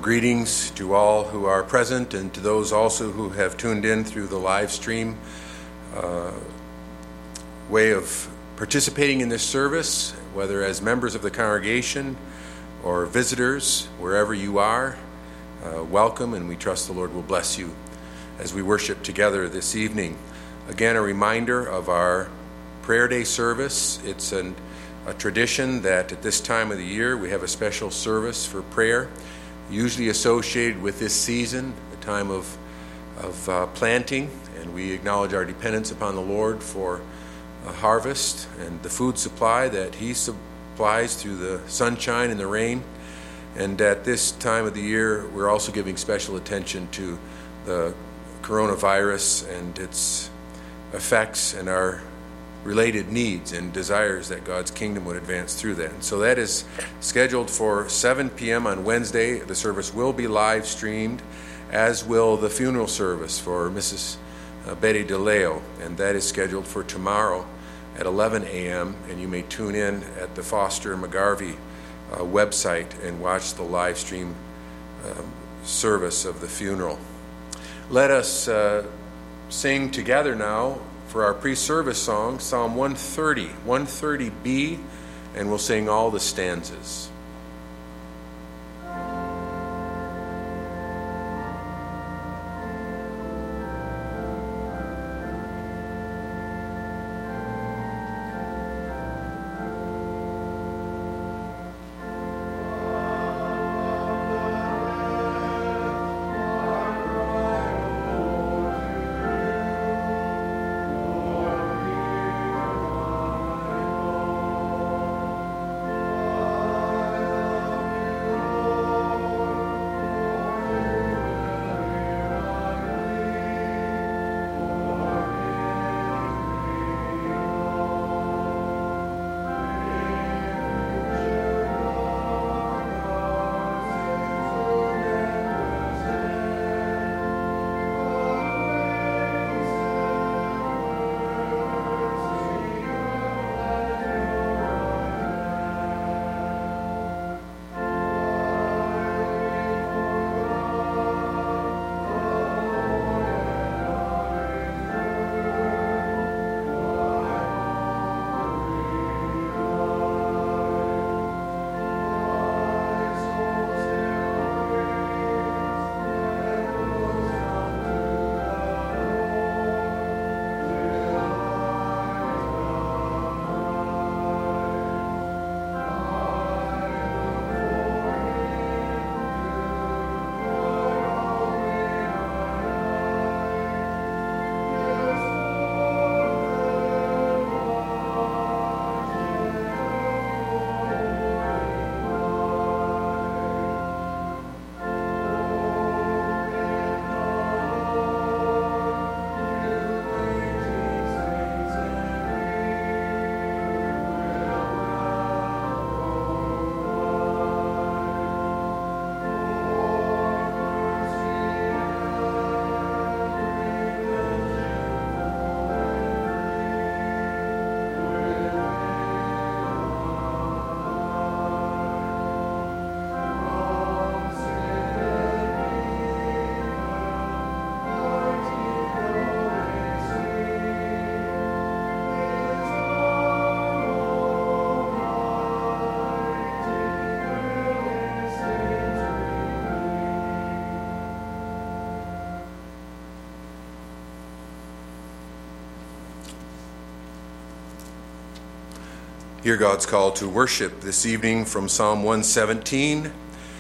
greetings to all who are present and to those also who have tuned in through the live stream way of participating in this service, whether as members of the congregation or visitors, wherever you are. Welcome, and we trust the Lord will bless you as we worship together this evening. Again, a reminder of our prayer day service. It's a tradition that at this time of the year we have a special service for prayer, usually associated with this season, the time of planting, and we acknowledge our dependence upon the Lord for a harvest and the food supply that He supplies through the sunshine and the rain. And at this time of the year, we're also giving special attention to the coronavirus and its effects and our related needs and desires that God's kingdom would advance through that. And so that is scheduled for 7 p.m. on Wednesday. The service will be live streamed, as will the funeral service for Mrs. Betty DeLeo, and that is scheduled for tomorrow at 11 a.m. And you may tune in at the Foster McGarvey website and watch the live stream service of the funeral. Let us sing together now for our pre-service song, Psalm 130B, and we'll sing all the stanzas. Hear God's call to worship this evening from Psalm 117.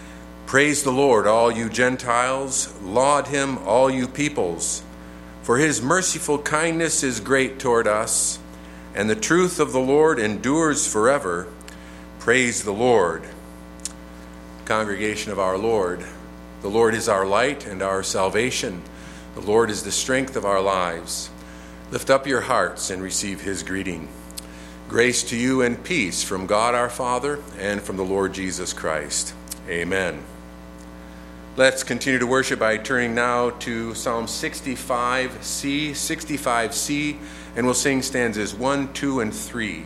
Praise the Lord, all you Gentiles. Laud him, all you peoples. For his merciful kindness is great toward us, and the truth of the Lord endures forever. Praise the Lord. Congregation of our Lord, the Lord is our light and our salvation. The Lord is the strength of our lives. Lift up your hearts and receive his greeting. Grace to you and peace from God our Father and from the Lord Jesus Christ. Amen. Let's continue to worship by turning now to Psalm 65C, and we'll sing stanzas 1, 2, and 3.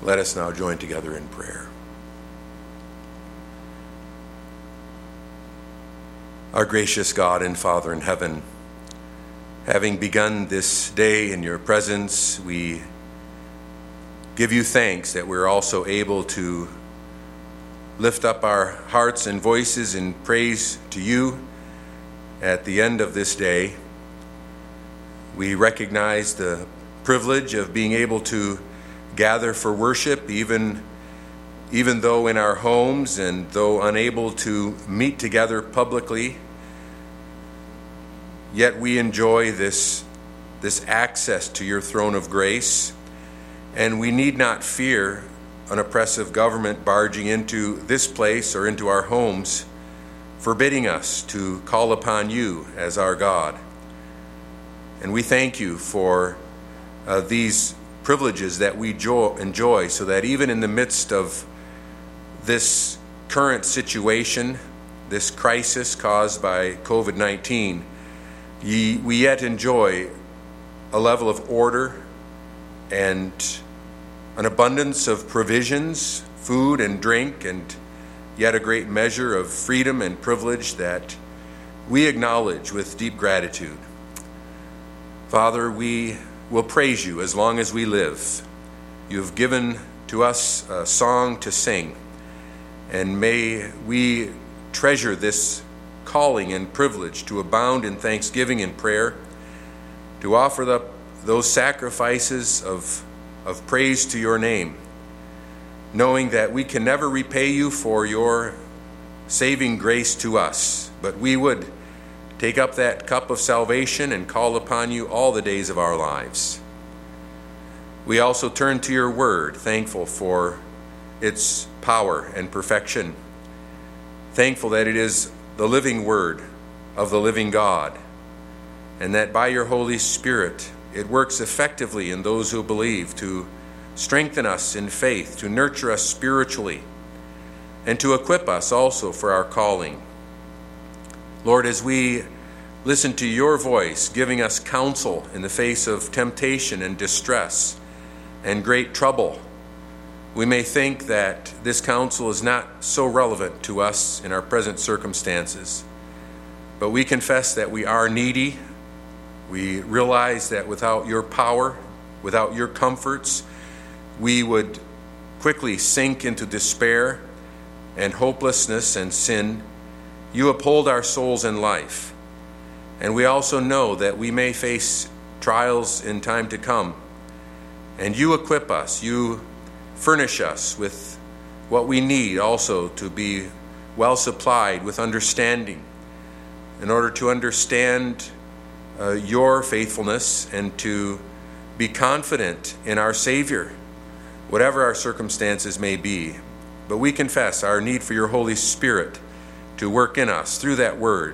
Let us now join together in prayer. Our gracious God and Father in heaven, having begun this day in your presence, we give you thanks that we're also able to lift up our hearts and voices in praise to you at the end of this day. We recognize the privilege of being able to gather for worship, even though in our homes and though unable to meet together publicly, yet we enjoy this access to your throne of grace, and we need not fear an oppressive government barging into this place or into our homes, forbidding us to call upon you as our God. And we thank you for these privileges that we enjoy, so that even in the midst of this current situation, this crisis caused by COVID-19, we yet enjoy a level of order and an abundance of provisions, food and drink, and yet a great measure of freedom and privilege that we acknowledge with deep gratitude. Father, we will praise you as long as we live. You have given to us a song to sing, and may we treasure this calling and privilege to abound in thanksgiving and prayer, to offer those sacrifices of praise to your name, knowing that we can never repay you for your saving grace to us, but we would take up that cup of salvation and call upon you all the days of our lives. We also turn to your word, thankful for its power and perfection, thankful that it is the living word of the living God, and that by your Holy Spirit it works effectively in those who believe, to strengthen us in faith, to nurture us spiritually, and to equip us also for our calling. Lord, as we listen to your voice, giving us counsel in the face of temptation and distress and great trouble, we may think that this counsel is not so relevant to us in our present circumstances. But we confess that we are needy. We realize that without your power, without your comforts, we would quickly sink into despair and hopelessness and sin. You uphold our souls in life. And we also know that we may face trials in time to come. And you equip us. You furnish us with what we need also to be well supplied with understanding, in order to understand your faithfulness and to be confident in our Savior, whatever our circumstances may be. But we confess our need for your Holy Spirit to work in us through that word.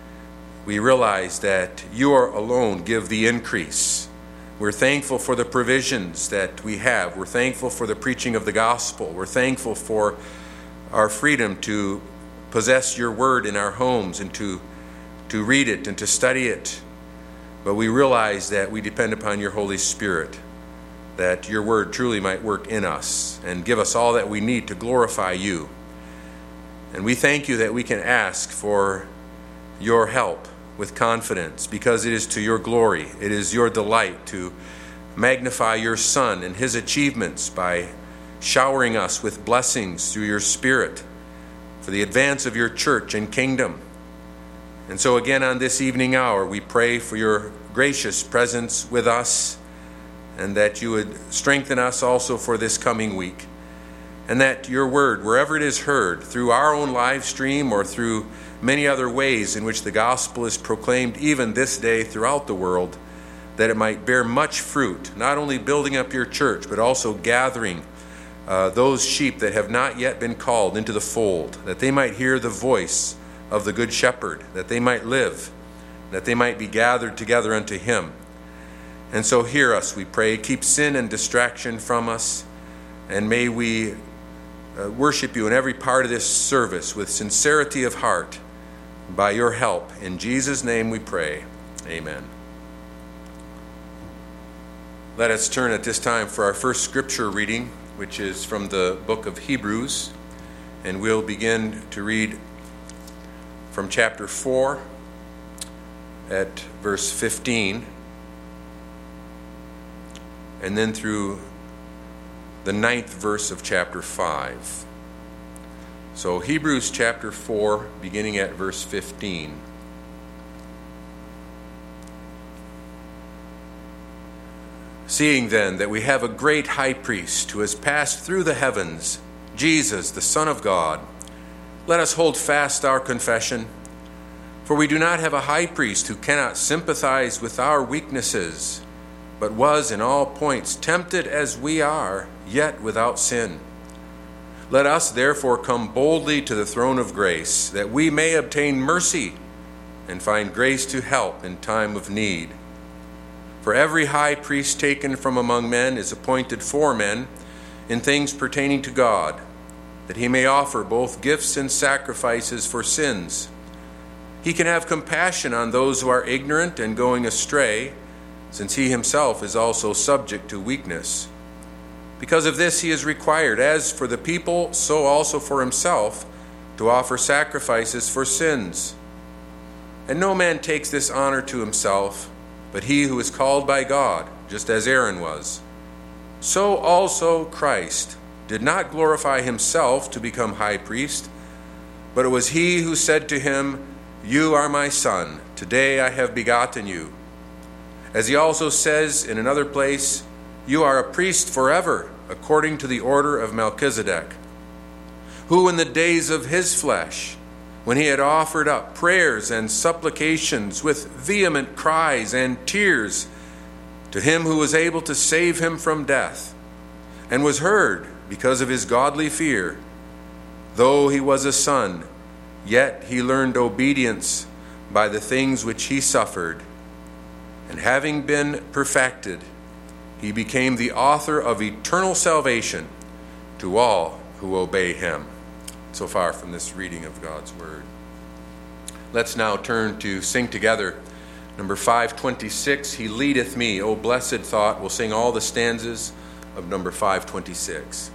We realize that you alone give the increase. We're thankful for the provisions that we have. We're thankful for the preaching of the gospel. We're thankful for our freedom to possess your word in our homes and to read it and to study it. But we realize that we depend upon your Holy Spirit, that your word truly might work in us and give us all that we need to glorify you. And we thank you that we can ask for your help with confidence, because it is to your glory. It is your delight to magnify your Son and his achievements by showering us with blessings through your Spirit for the advance of your church and kingdom. And so again on this evening hour, we pray for your gracious presence with us, and that you would strengthen us also for this coming week, and that your word, wherever it is heard, through our own live stream or through many other ways in which the gospel is proclaimed even this day throughout the world, that it might bear much fruit, not only building up your church, but also gathering those sheep that have not yet been called into the fold, that they might hear the voice of the Good Shepherd, that they might live, that they might be gathered together unto him. And so hear us, we pray. Keep sin and distraction from us, and may we worship you in every part of this service with sincerity of heart, by your help. In Jesus' name we pray. Amen. Let us turn at this time for our first scripture reading which is from the book of Hebrews, and we'll begin to read from chapter 4 at verse 15, and then through the 9th verse of chapter 5. So Hebrews chapter 4, beginning at verse 15. Seeing then that we have a great high priest who has passed through the heavens, Jesus, the Son of God, let us hold fast our confession. For we do not have a high priest who cannot sympathize with our weaknesses, but was in all points tempted as we are, yet without sin. Let us therefore come boldly to the throne of grace, that we may obtain mercy and find grace to help in time of need. For every high priest taken from among men is appointed for men in things pertaining to God, that he may offer both gifts and sacrifices for sins. He can have compassion on those who are ignorant and going astray, since he himself is also subject to weakness. Because of this he is required, as for the people, so also for himself, to offer sacrifices for sins. And no man takes this honor to himself, but he who is called by God, just as Aaron was. So also Christ did not glorify himself to become high priest, but it was he who said to him, "You are my son, today I have begotten you." As he also says in another place, "You are a priest forever, according to the order of Melchizedek, who in the days of his flesh, when he had offered up prayers and supplications with vehement cries and tears to him who was able to save him from death, and was heard because of his godly fear, though he was a son, yet he learned obedience by the things which he suffered. And having been perfected, he became the author of eternal salvation to all who obey him." So far from this reading of God's word. Let's now turn to sing together number 526, "He Leadeth Me." O blessed thought. We'll sing all the stanzas of number 526.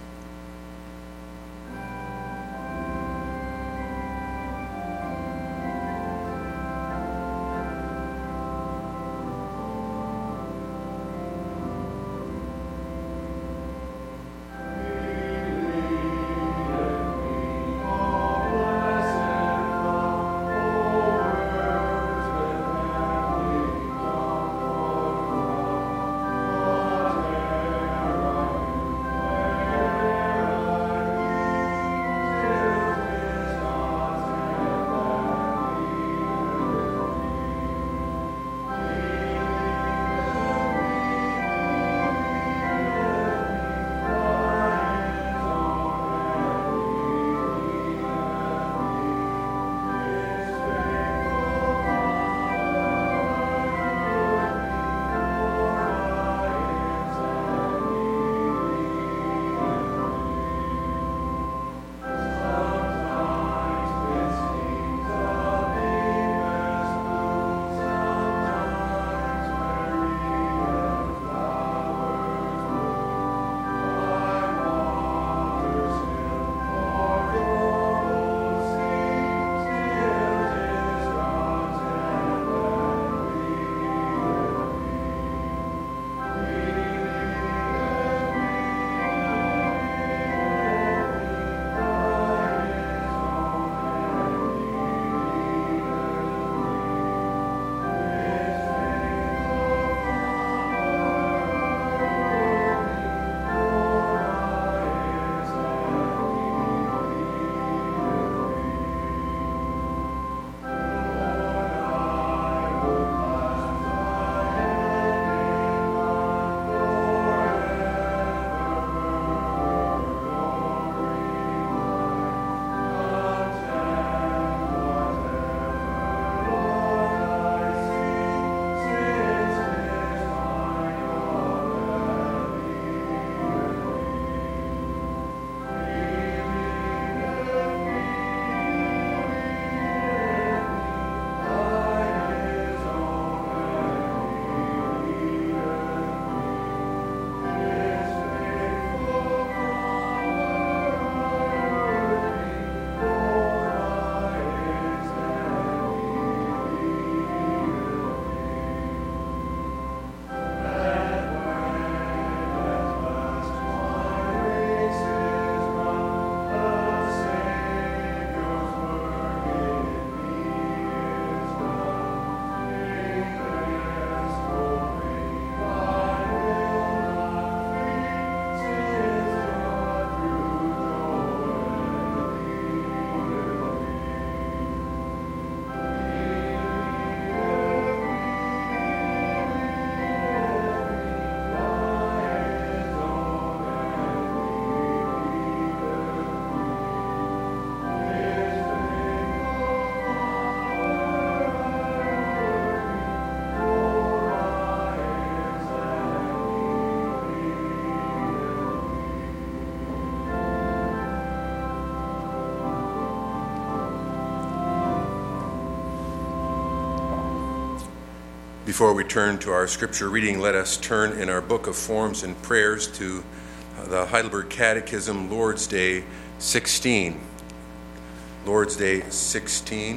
Before we turn to our scripture reading, let us turn in our book of forms and prayers to the Heidelberg Catechism, Lord's Day 16. Lord's Day 16.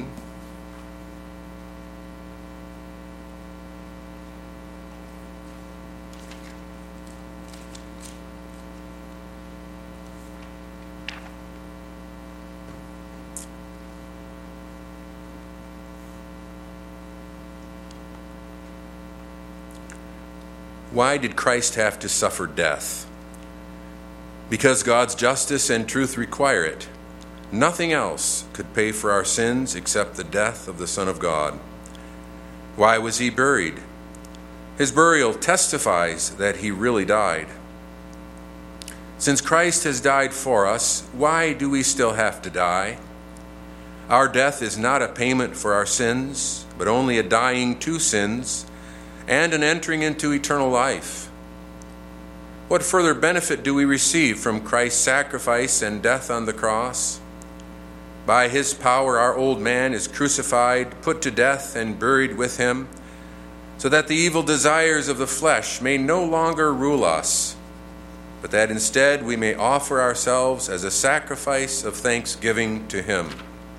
Why did Christ have to suffer death? Because God's justice and truth require it. Nothing else could pay for our sins except the death of the Son of God. Why was he buried? His burial testifies that he really died. Since Christ has died for us, why do we still have to die? Our death is not a payment for our sins, but only a dying to sins and an entering into eternal life. What further benefit do we receive from Christ's sacrifice and death on the cross? By his power, our old man is crucified, put to death, and buried with him, so that the evil desires of the flesh may no longer rule us, but that instead we may offer ourselves as a sacrifice of thanksgiving to him.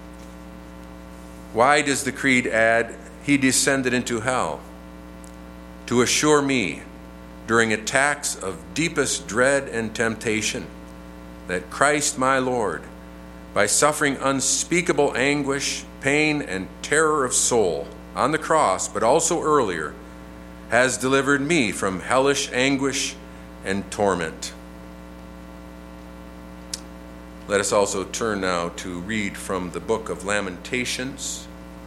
Why does the Creed add, "He descended into hell"? To assure me, during attacks of deepest dread and temptation, that Christ my Lord, by suffering unspeakable anguish, pain, and terror of soul on the cross, but also earlier, has delivered me from hellish anguish and torment. Let us also turn now to read from the book of Lamentations.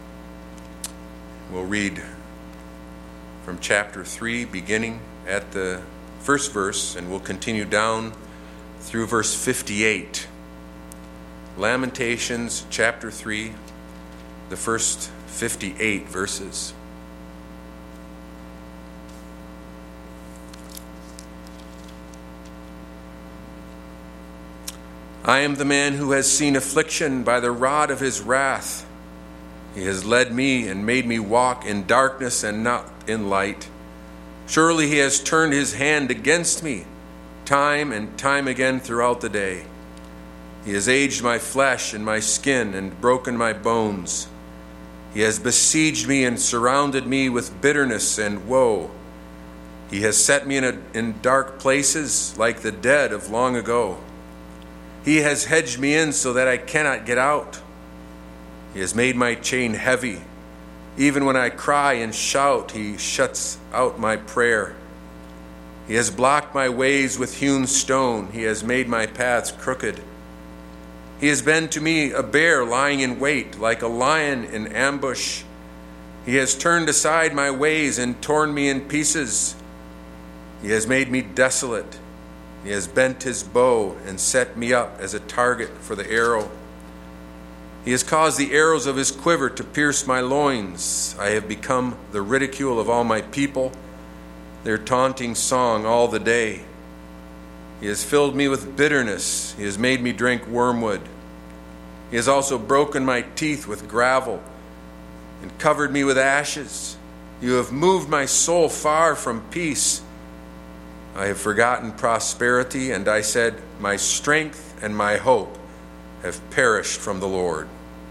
We'll read from chapter 3, beginning at the first verse, and we'll continue down through verse 58. Lamentations chapter 3, the first 58 verses. I am the man who has seen affliction by the rod of his wrath. He has led me and made me walk in darkness and not in light. Surely he has turned his hand against me, time and time again throughout the day. He has aged my flesh and my skin and broken my bones. He has besieged me and surrounded me with bitterness and woe. He has set me in dark places like the dead of long ago. He has hedged me in so that I cannot get out. He has made my chain heavy. Even when I cry and shout, he shuts out my prayer. He has blocked my ways with hewn stone. He has made my paths crooked. He has been to me a bear lying in wait, like a lion in ambush. He has turned aside my ways and torn me in pieces. He has made me desolate. He has bent his bow and set me up as a target for the arrow. He has caused the arrows of his quiver to pierce my loins. I have become the ridicule of all my people, their taunting song all the day. He has filled me with bitterness. He has made me drink wormwood. He has also broken my teeth with gravel and covered me with ashes. You have moved my soul far from peace. I have forgotten prosperity, and I said, my strength and my hope have perished from the Lord.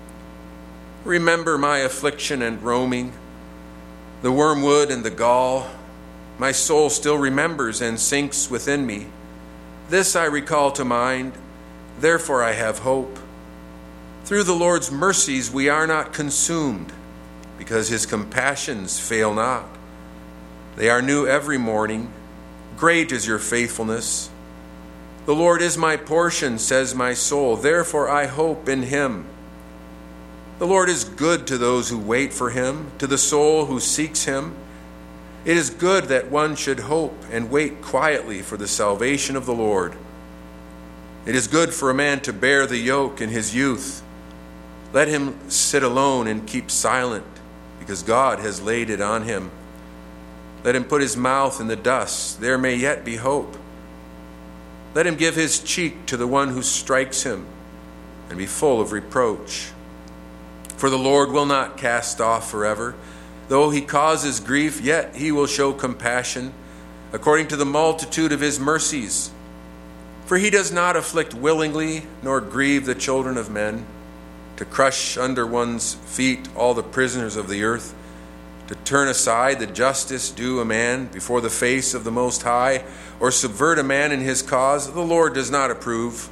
Remember my affliction and roaming, the wormwood and the gall. My soul still remembers and sinks within me. This I recall to mind, therefore I have hope. Through the Lord's mercies we are not consumed, because his compassions fail not. They are new every morning. Great is your faithfulness. The Lord is my portion, says my soul. Therefore I hope in him. The Lord is good to those who wait for him, to the soul who seeks him. It is good that one should hope and wait quietly for the salvation of the Lord. It is good for a man to bear the yoke in his youth. Let him sit alone and keep silent, because God has laid it on him. Let him put his mouth in the dust. There may yet be hope. Let him give his cheek to the one who strikes him, and be full of reproach. For the Lord will not cast off forever. Though he causes grief, yet he will show compassion, according to the multitude of his mercies. For he does not afflict willingly, nor grieve the children of men, to crush under one's feet all the prisoners of the earth, to turn aside the justice due a man before the face of the Most High, or subvert a man in his cause, the Lord does not approve.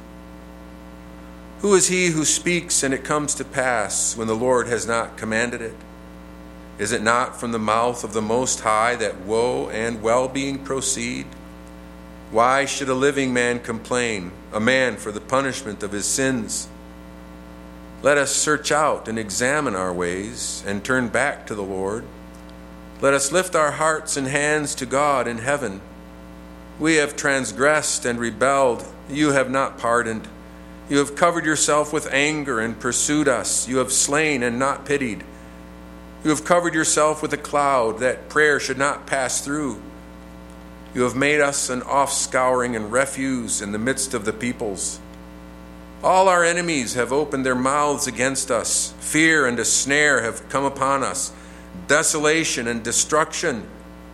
Who is he who speaks and it comes to pass when the Lord has not commanded it? Is it not from the mouth of the Most High that woe and well-being proceed? Why should a living man complain, a man for the punishment of his sins? Let us search out and examine our ways and turn back to the Lord. Let us lift our hearts and hands to God in heaven. We have transgressed and rebelled. You have not pardoned. You have covered yourself with anger and pursued us. You have slain and not pitied. You have covered yourself with a cloud that prayer should not pass through. You have made us an offscouring and refuse in the midst of the peoples. All our enemies have opened their mouths against us. Fear and a snare have come upon us. Desolation and destruction.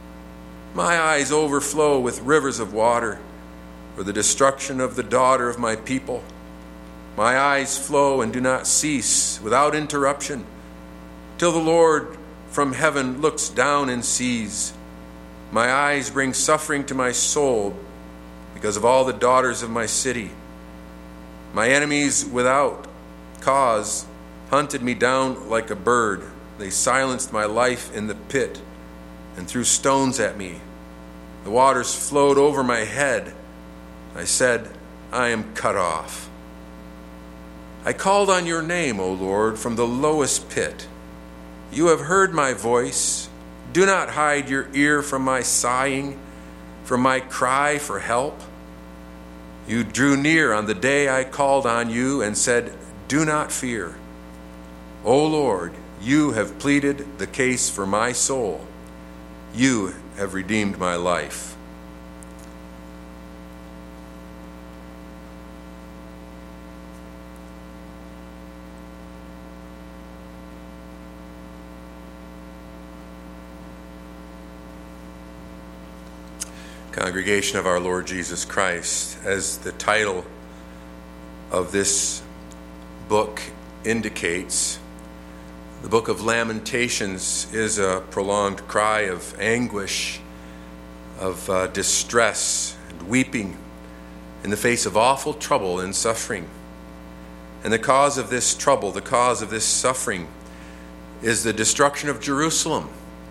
My eyes overflow with rivers of water for the destruction of the daughter of my people. My eyes flow and do not cease without interruption, till the Lord from heaven looks down and sees. My eyes bring suffering to my soul because of all the daughters of my city. My enemies without cause hunted me down like a bird. They silenced my life in the pit and threw stones at me. The waters flowed over my head. I said, I am cut off. I called on your name, O Lord, from the lowest pit. You have heard my voice. Do not hide your ear from my sighing, from my cry for help. You drew near on the day I called on you and said, do not fear. O Lord, you have pleaded the case for my soul. You have redeemed my life. Congregation of our Lord Jesus Christ, as the title of this book indicates, the book of Lamentations is a prolonged cry of anguish, of distress and weeping in the face of awful trouble and suffering. And the cause of this trouble, the cause of this suffering, is the destruction of Jerusalem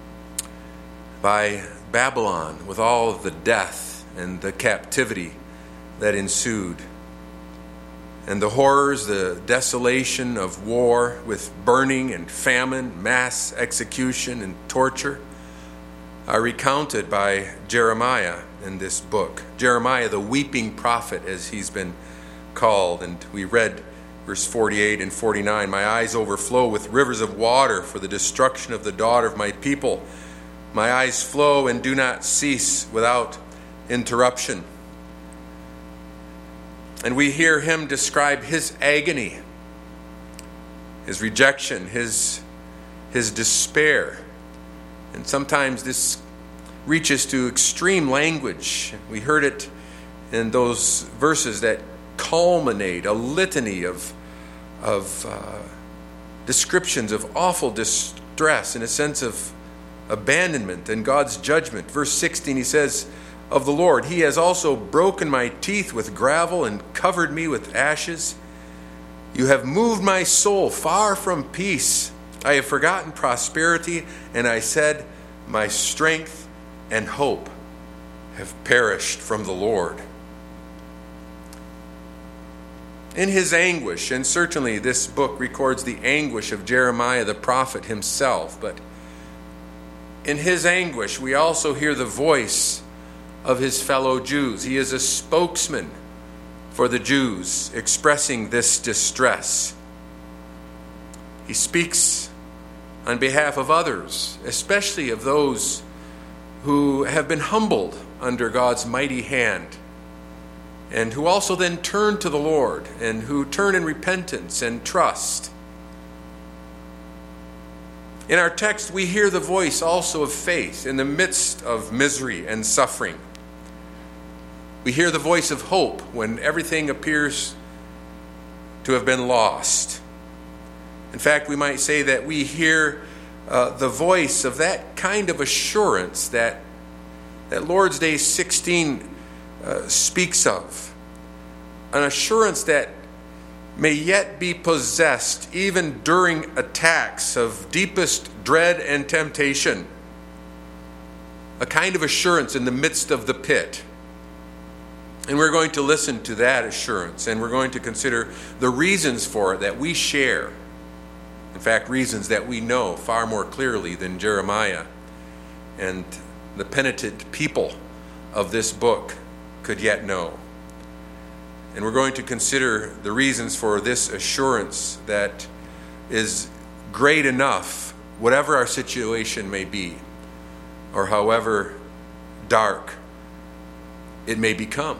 by Babylon, with all of the death and the captivity that ensued, and the horrors, the desolation of war with burning and famine, mass execution and torture are recounted by Jeremiah in this book. Jeremiah, the weeping prophet, as he's been called. And we read verse 48 and 49, my eyes overflow with rivers of water for the destruction of the daughter of my people. My eyes flow and do not cease without interruption. And we hear him describe his agony, his rejection, his despair. And sometimes this reaches to extreme language. We heard it in those verses that culminate a litany of descriptions of awful distress in a sense of abandonment and God's judgment. Verse 16, he says of the Lord, he has also broken my teeth with gravel and covered me with ashes. You have moved my soul far from peace. I have forgotten prosperity, and I said, my strength and hope have perished from the Lord. In his anguish, and certainly this book records the anguish of Jeremiah the prophet himself, but in his anguish, we also hear the voice of his fellow Jews. He is a spokesman for the Jews, expressing this distress. He speaks on behalf of others, especially of those who have been humbled under God's mighty hand, and who also then turn to the Lord, and who turn in repentance and trust. In our text, we hear the voice also of faith in the midst of misery and suffering. We hear the voice of hope when everything appears to have been lost. In fact, we might say that we hear the voice of that kind of assurance that Lord's Day 16 speaks of. An assurance that may yet be possessed even during attacks of deepest dread and temptation. A kind of assurance in the midst of the pit. And we're going to listen to that assurance, and we're going to consider the reasons for it that we share. In fact, reasons that we know far more clearly than Jeremiah and the penitent people of this book could yet know. And we're going to consider the reasons for this assurance that is great enough, whatever our situation may be, or however dark it may become.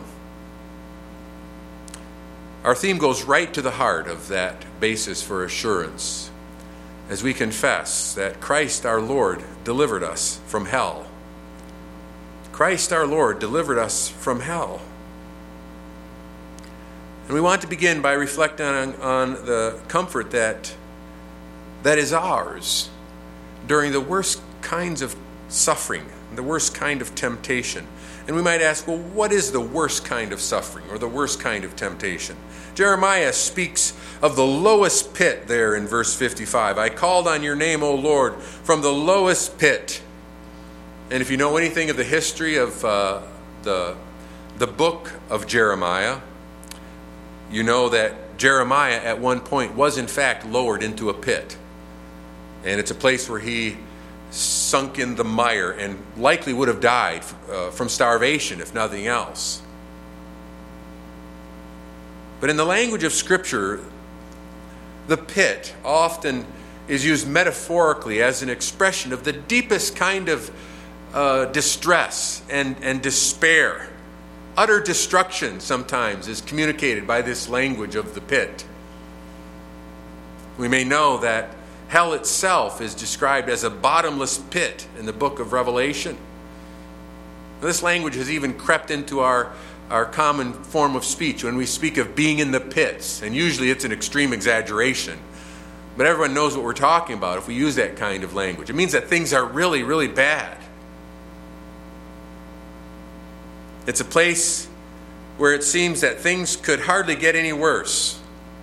Our theme goes right to the heart of that basis for assurance as we confess that Christ our Lord delivered us from hell. Christ our Lord delivered us from hell. And we want to begin by reflecting on the comfort that is ours during the worst kinds of suffering, the worst kind of temptation. And we might ask, well, what is the worst kind of suffering or the worst kind of temptation? Jeremiah speaks of the lowest pit there in verse 55. I called on your name, O Lord, from the lowest pit. And if you know anything of the history of the book of Jeremiah, you know that Jeremiah at one point was in fact lowered into a pit. And it's a place where he sunk in the mire and likely would have died from starvation, if nothing else. But in the language of Scripture, the pit often is used metaphorically as an expression of the deepest kind of distress and despair. Utter destruction sometimes is communicated by this language of the pit. We may know that hell itself is described as a bottomless pit in the book of Revelation. This language has even crept into our common form of speech when we speak of being in the pits, and usually it's an extreme exaggeration. But everyone knows what we're talking about if we use that kind of language. It means that things are really, really bad. It's a place where it seems that things could hardly get any worse.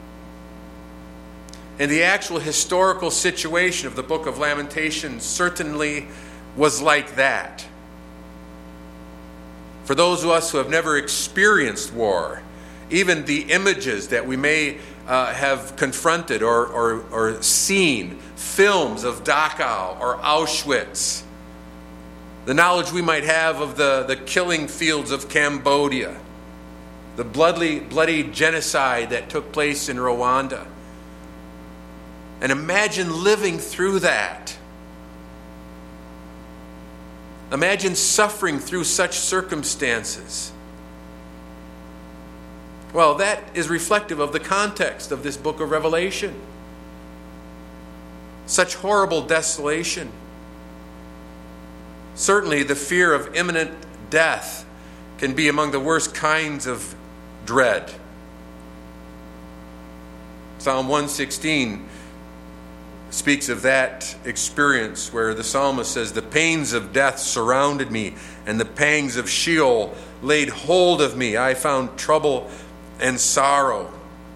And the actual historical situation of the book of Lamentations certainly was like that. For those of us who have never experienced war, even the images that we may have confronted or seen, films of Dachau or Auschwitz, the knowledge we might have of the killing fields of Cambodia, the bloody genocide that took place in Rwanda. And imagine living through that. Imagine suffering through such circumstances. Well, that is reflective of the context of this book of Revelation. Such horrible desolation. Certainly, the fear of imminent death can be among the worst kinds of dread. Psalm 116 speaks of that experience where the psalmist says, the pains of death surrounded me, and the pangs of Sheol laid hold of me. I found trouble and sorrow.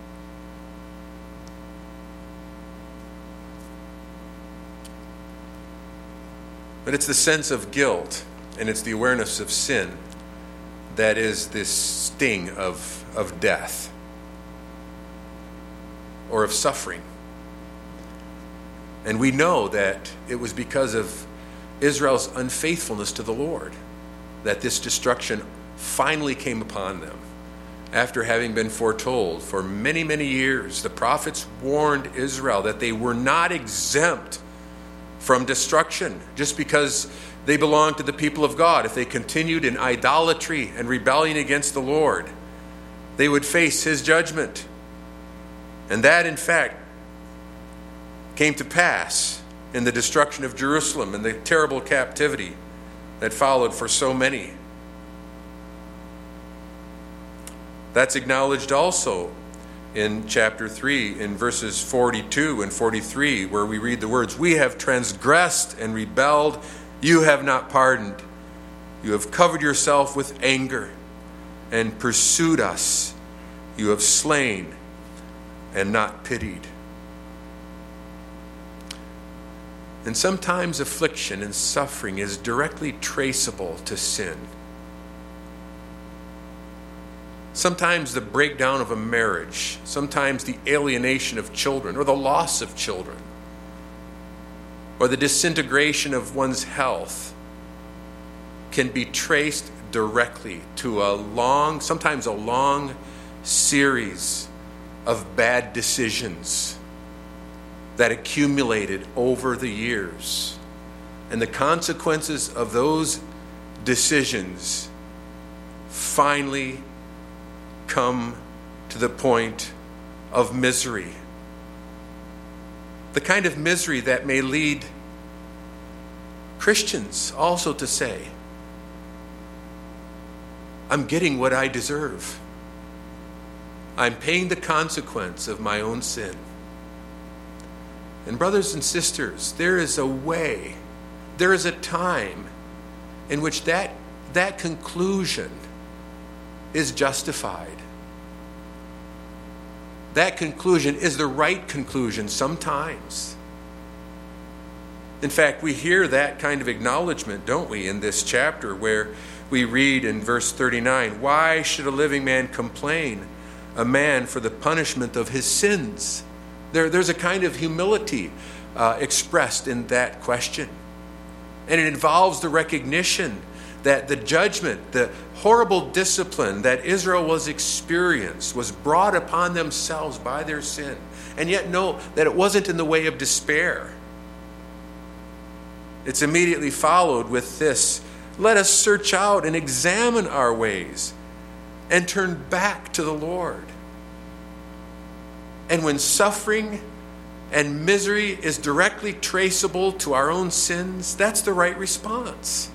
But it's the sense of guilt and it's the awareness of sin that is this sting of death or of suffering. And we know that it was because of Israel's unfaithfulness to the Lord that this destruction finally came upon them. After having been foretold for many, many years, the prophets warned Israel that they were not exempt from destruction just because they belonged to the people of God. If they continued in idolatry and rebellion against the Lord, they would face his judgment. And that, in fact, came to pass in the destruction of Jerusalem and the terrible captivity that followed for so many. That's acknowledged also in chapter 3, in verses 42 and 43, where we read the words, "We have transgressed and rebelled. You have not pardoned. You have covered yourself with anger and pursued us. You have slain and not pitied." And sometimes affliction and suffering is directly traceable to sin. Sometimes the breakdown of a marriage, sometimes the alienation of children, or the loss of children, or the disintegration of one's health can be traced directly to sometimes a long series of bad decisions that accumulated over the years. And the consequences of those decisions finally come to the point of misery. The kind of misery that may lead Christians also to say, "I'm getting what I deserve. I'm paying the consequence of my own sin." And brothers and sisters, there is a way, there is a time in which that conclusion is justified. That conclusion is the right conclusion sometimes. In fact, we hear that kind of acknowledgement, don't we, in this chapter where we read in verse 39, "Why should a living man complain, a man for the punishment of his sins?" There's a kind of humility expressed in that question. And it involves the recognition that the judgment, the horrible discipline that Israel was experienced was brought upon themselves by their sin. And yet know that it wasn't in the way of despair. It's immediately followed with this, "Let us search out and examine our ways and turn back to the Lord." And when suffering and misery is directly traceable to our own sins, that's the right response.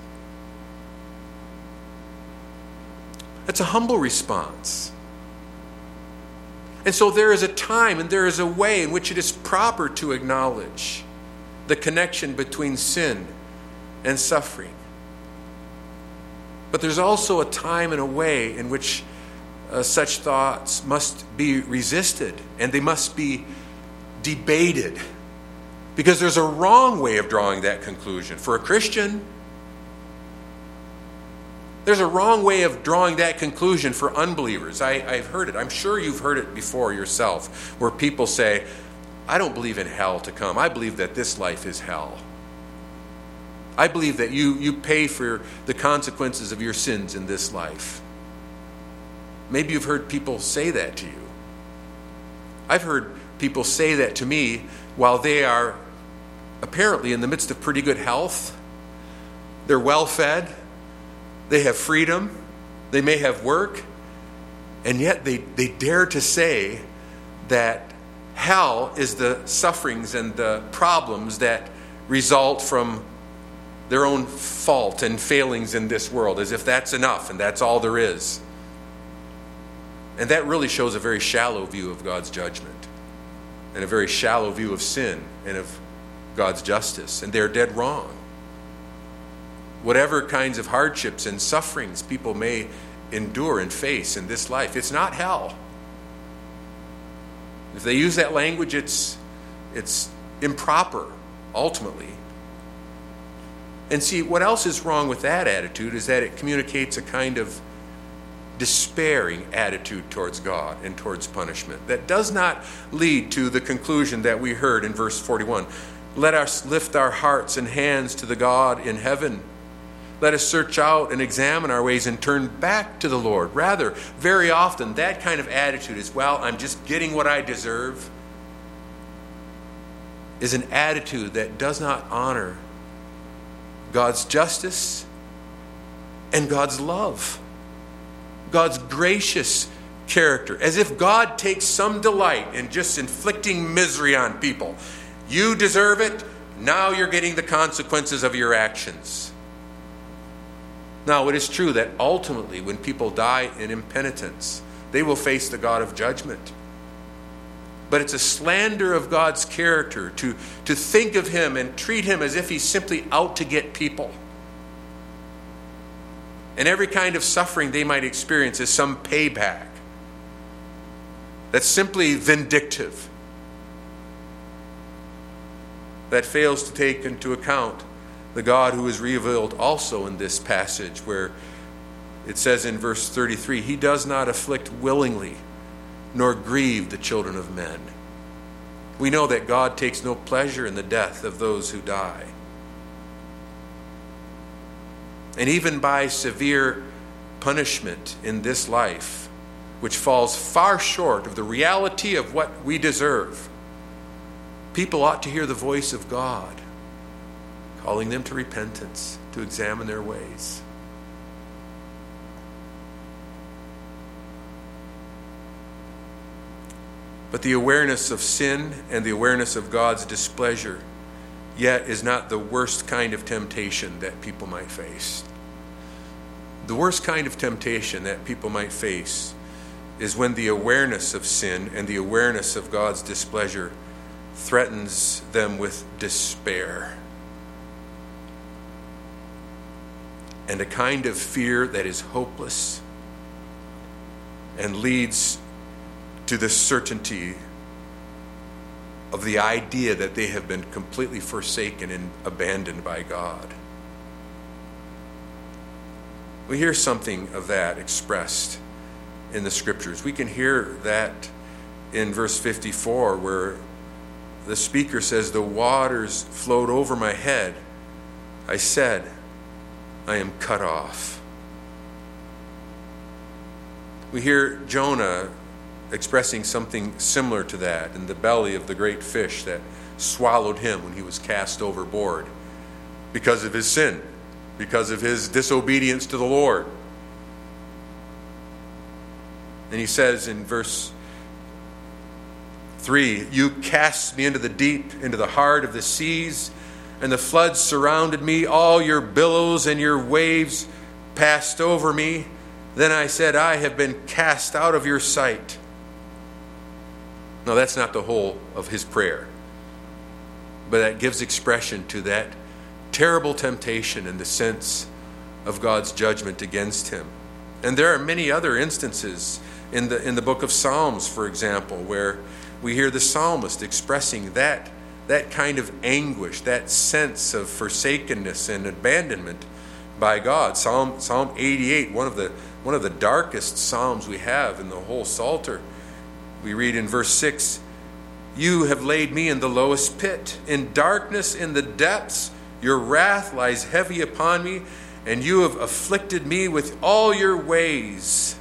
It's a humble response. And so there is a time and there is a way in which it is proper to acknowledge the connection between sin and suffering. But there's also a time and a way in which such thoughts must be resisted and they must be debated. Because there's a wrong way of drawing that conclusion. For a Christian, there's a wrong way of drawing that conclusion for unbelievers. I've heard it. I'm sure you've heard it before yourself, where people say, "I don't believe in hell to come. I believe that this life is hell. I believe that you pay for the consequences of your sins in this life." Maybe you've heard people say that to you. I've heard people say that to me while they are apparently in the midst of pretty good health. They're well fed. They have freedom. They may have work. And yet they dare to say that hell is the sufferings and the problems that result from their own fault and failings in this world, as if that's enough and that's all there is. And that really shows a very shallow view of God's judgment and a very shallow view of sin and of God's justice. And they're dead wrong. Whatever kinds of hardships and sufferings people may endure and face in this life, it's not hell. If they use that language, it's improper, ultimately. And see, what else is wrong with that attitude is that it communicates a kind of despairing attitude towards God and towards punishment that does not lead to the conclusion that we heard in verse 41. "Let us lift our hearts and hands to the God in heaven. Let us search out and examine our ways and turn back to the Lord." Rather, very often, that kind of attitude is, "Well, I'm just getting what I deserve," is an attitude that does not honor God's justice and God's love, God's gracious character, as if God takes some delight in just inflicting misery on people. You deserve it. Now you're getting the consequences of your actions. Now, it is true that ultimately, when people die in impenitence, they will face the God of judgment. But it's a slander of God's character to think of him and treat him as if he's simply out to get people. And every kind of suffering they might experience is some payback that's simply vindictive, that fails to take into account the God who is revealed also in this passage, where it says in verse 33, he does not afflict willingly, nor grieve the children of men. We know that God takes no pleasure in the death of those who die. And even by severe punishment in this life, which falls far short of the reality of what we deserve, people ought to hear the voice of God, calling them to repentance, to examine their ways. But the awareness of sin and the awareness of God's displeasure yet is not the worst kind of temptation that people might face. The worst kind of temptation that people might face is when the awareness of sin and the awareness of God's displeasure threatens them with despair and a kind of fear that is hopeless and leads to the certainty of the idea that they have been completely forsaken and abandoned by God. We hear something of that expressed in the scriptures. We can hear that in verse 54, where the speaker says, the waters flowed over my head. I said, I am cut off. We hear Jonah expressing something similar to that in the belly of the great fish that swallowed him when he was cast overboard because of his sin, because of his disobedience to the Lord. And he says in verse 3, you cast me into the deep, into the heart of the seas, and the floods surrounded me. All your billows and your waves passed over me. Then I said, I have been cast out of your sight. Now, that's not the whole of his prayer, but that gives expression to that terrible temptation and the sense of God's judgment against him. And there are many other instances in the book of Psalms, for example, where we hear the psalmist expressing that kind of anguish, that sense of forsakenness and abandonment by God. Psalm 88, one of the darkest psalms we have in the whole Psalter. We read in verse 6, you have laid me in the lowest pit. In darkness, in the depths, your wrath lies heavy upon me, and you have afflicted me with all your ways.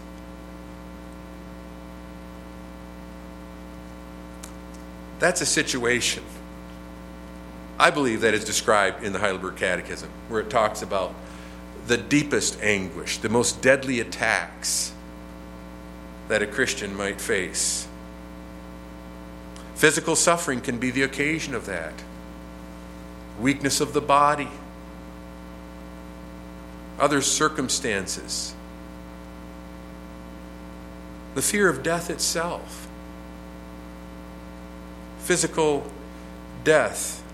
That's a situation, I believe, that is described in the Heidelberg Catechism, where it talks about the deepest anguish, the most deadly attacks that a Christian might face. Physical suffering can be the occasion of that. Weakness of the body. Other circumstances. The fear of death itself. Physical death.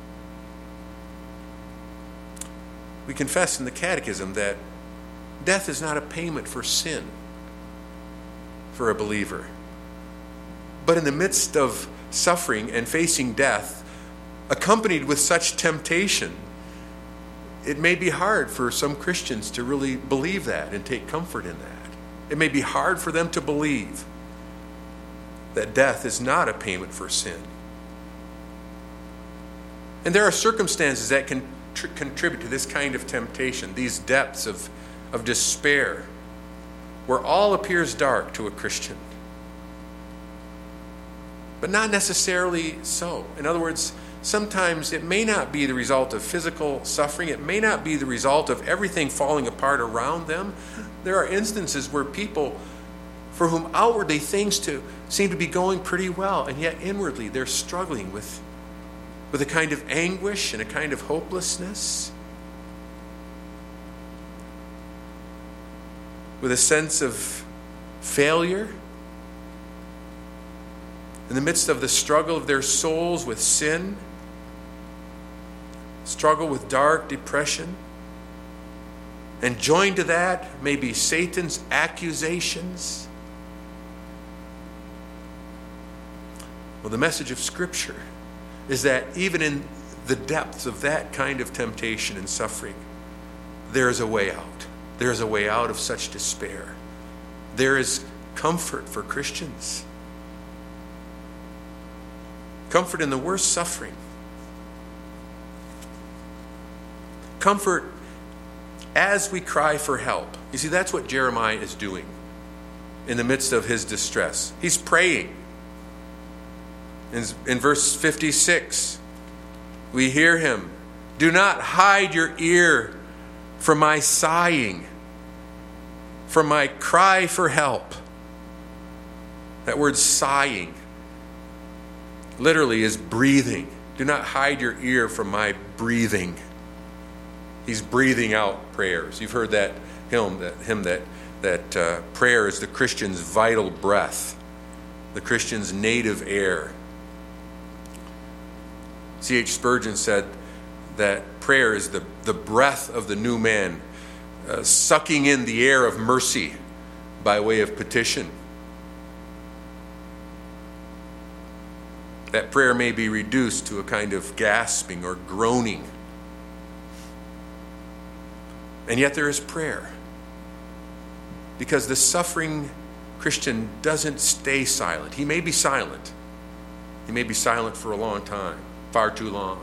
We confess in the Catechism that death is not a payment for sin for a believer. But in the midst of suffering and facing death, accompanied with such temptation, it may be hard for some Christians to really believe that and take comfort in that. It may be hard for them to believe that death is not a payment for sin. And there are circumstances that can contribute to this kind of temptation, these depths of despair, where all appears dark to a Christian. But not necessarily so. In other words, sometimes it may not be the result of physical suffering. It may not be the result of everything falling apart around them. There are instances where people, for whom outwardly things seem to be going pretty well, and yet inwardly they're struggling with with a kind of anguish and a kind of hopelessness, with a sense of failure, in the midst of the struggle of their souls with sin, struggle with dark depression, and joined to that may be Satan's accusations. Well, the message of Scripture is that even in the depths of that kind of temptation and suffering, there is a way out. There is a way out of such despair. There is comfort for Christians. Comfort in the worst suffering. Comfort as we cry for help. You see, that's what Jeremiah is doing in the midst of his distress. He's praying. In verse 56, we hear him, "Do not hide your ear from my sighing, from my cry for help." That word sighing literally is breathing. Do not hide your ear from my breathing. He's breathing out prayers. You've heard that hymn that prayer is the Christian's vital breath, the Christian's native air. C.H. Spurgeon said that prayer is the breath of the new man, sucking in the air of mercy by way of petition. That prayer may be reduced to a kind of gasping or groaning. And yet there is prayer. Because the suffering Christian doesn't stay silent. He may be silent. He may be silent for a long time, far too long.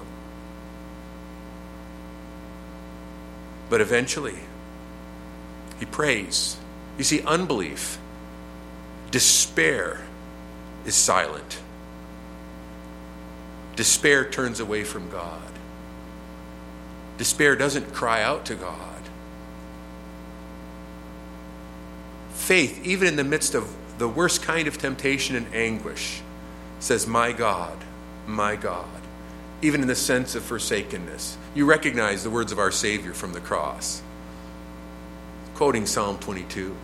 But eventually, he prays. You see, unbelief, despair is silent. Despair turns away from God. Despair doesn't cry out to God. Faith, even in the midst of the worst kind of temptation and anguish, says, my God, even in the sense of forsakenness. You recognize the words of our Savior from the cross, quoting Psalm 22.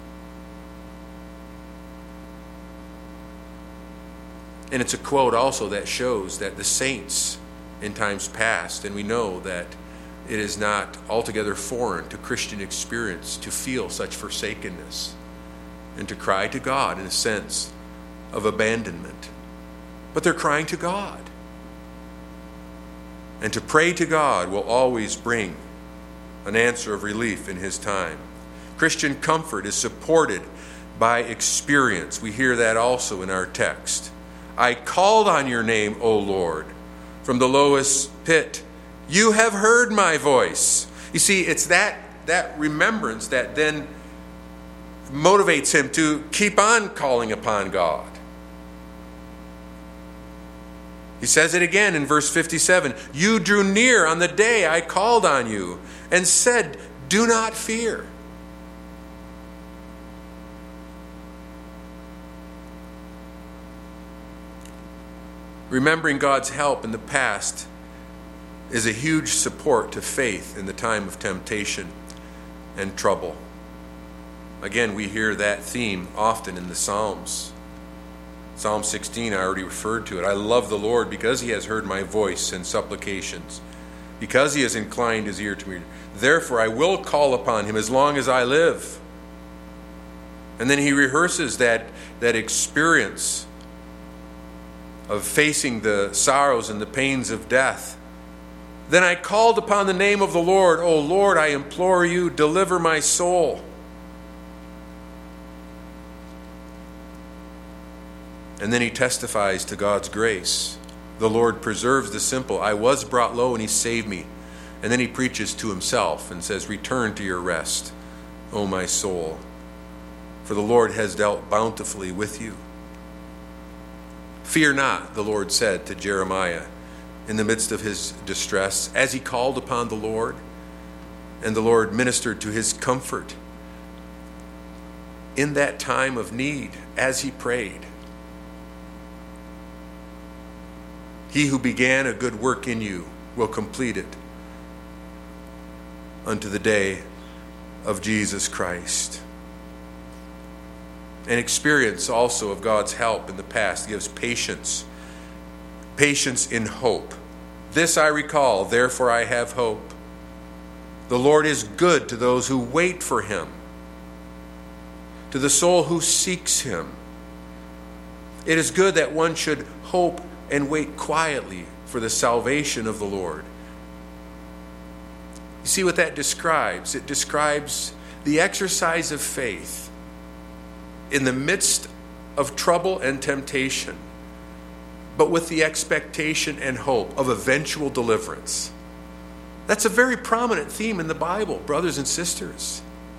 And it's a quote also that shows that the saints in times past, and we know that it is not altogether foreign to Christian experience to feel such forsakenness and to cry to God in a sense of abandonment. But they're crying to God. And to pray to God will always bring an answer of relief in His time. Christian comfort is supported by experience. We hear that also in our text. I called on your name, O Lord, from the lowest pit. You have heard my voice. You see, it's that remembrance that then motivates him to keep on calling upon God. He says it again in verse 57. You drew near on the day I called on you and said, do not fear. Remembering God's help in the past is a huge support to faith in the time of temptation and trouble. Again, we hear that theme often in the Psalms. Psalm 16, I already referred to it. I love the Lord because He has heard my voice and supplications, because He has inclined His ear to me. Therefore, I will call upon Him as long as I live. And then he rehearses that experience of facing the sorrows and the pains of death. Then I called upon the name of the Lord. O Lord, I implore you, deliver my soul. And then he testifies to God's grace. The Lord preserves the simple. I was brought low and He saved me. And then he preaches to himself and says, return to your rest, O my soul, for the Lord has dealt bountifully with you. Fear not, the Lord said to Jeremiah in the midst of his distress, as he called upon the Lord, and the Lord ministered to his comfort in that time of need as he prayed. He who began a good work in you will complete it unto the day of Jesus Christ. An experience also of God's help in the past gives patience. Patience in hope. This I recall, therefore I have hope. The Lord is good to those who wait for him, to the soul who seeks him. It is good that one should hope and wait quietly for the salvation of the Lord. You see what that describes? It describes the exercise of faith in the midst of trouble and temptation, but with the expectation and hope of eventual deliverance. That's a very prominent theme in the Bible, brothers and sisters.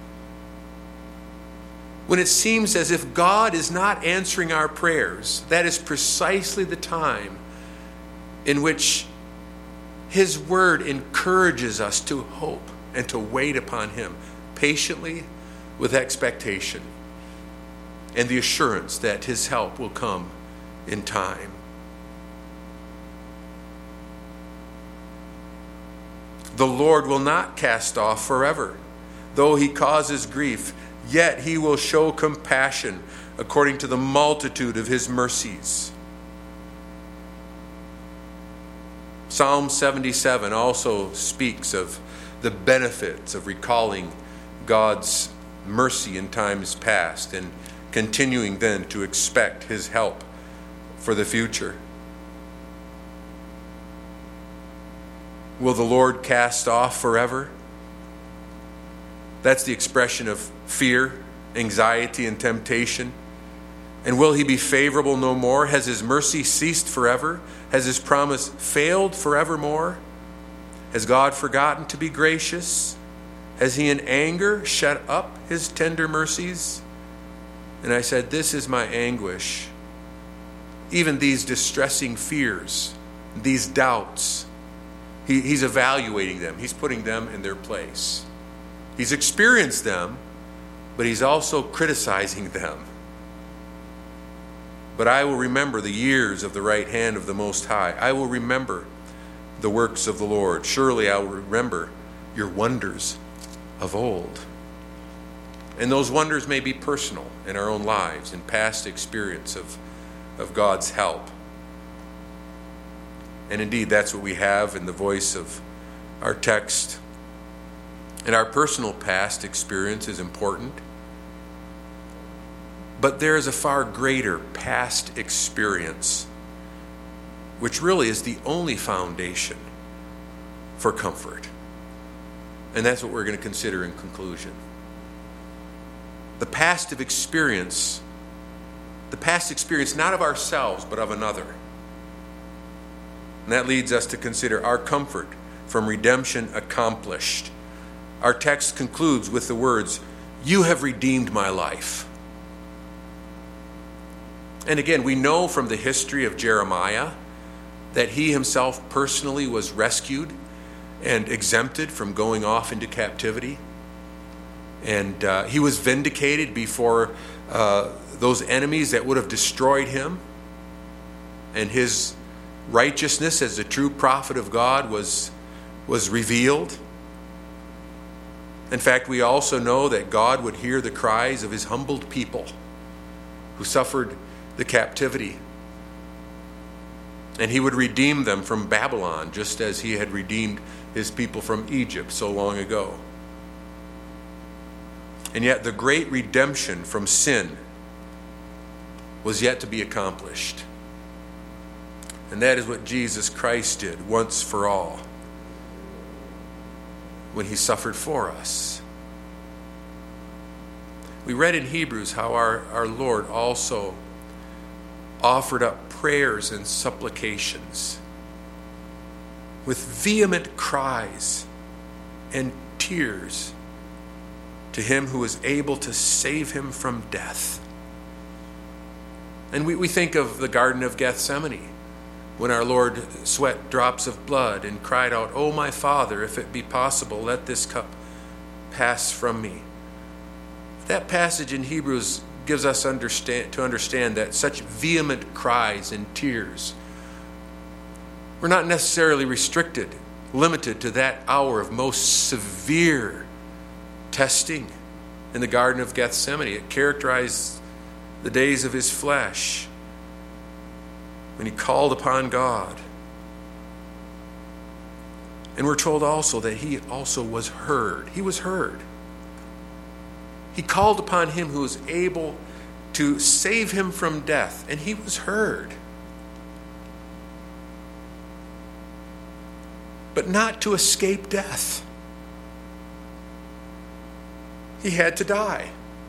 When it seems as if God is not answering our prayers, that is precisely the time in which his word encourages us to hope and to wait upon him patiently with expectation and the assurance that his help will come in time. The Lord will not cast off forever. Though he causes grief, yet he will show compassion according to the multitude of his mercies. Psalm 77 also speaks of the benefits of recalling God's mercy in times past and continuing then to expect his help for the future. Will the Lord cast off forever? That's the expression of fear, anxiety, and temptation. And will he be favorable no more? Has his mercy ceased forever? Has his promise failed forevermore? Has God forgotten to be gracious? Has he in anger shut up his tender mercies? And I said, this is my anguish. Even these distressing fears, these doubts, he's evaluating them. He's putting them in their place. He's experienced them, but he's also criticizing them. But I will remember the years of the right hand of the Most High. I will remember the works of the Lord. Surely I will remember your wonders of old. And those wonders may be personal in our own lives and past experience of God's help. And indeed, that's what we have in the voice of our text. And our personal past experience is important. But there is a far greater past experience, which really is the only foundation for comfort. And that's what we're going to consider in conclusion. The past experience not of ourselves, but of another. And that leads us to consider our comfort from redemption accomplished. Our text concludes with the words, "You have redeemed my life." And again, we know from the history of Jeremiah that he himself personally was rescued and exempted from going off into captivity. And he was vindicated before those enemies that would have destroyed him. And his righteousness as a true prophet of God was revealed. In fact, we also know that God would hear the cries of his humbled people who suffered the captivity. And he would redeem them from Babylon, just as he had redeemed his people from Egypt so long ago. And yet the great redemption from sin was yet to be accomplished. And that is what Jesus Christ did once for all when he suffered for us. We read in Hebrews how our Lord also offered up prayers and supplications with vehement cries and tears to him who is able to save him from death. And we think of the Garden of Gethsemane, when our Lord sweat drops of blood and cried out, "Oh, my Father, if it be possible, let this cup pass from me." That passage in Hebrews gives us to understand that such vehement cries and tears We're not necessarily limited to that hour of most severe testing in the Garden of Gethsemane. It characterized the days of his flesh when he called upon God. And we're told also that he also was heard. He was heard. He called upon him who was able to save him from death, and he was heard. But not to escape death. He had to die.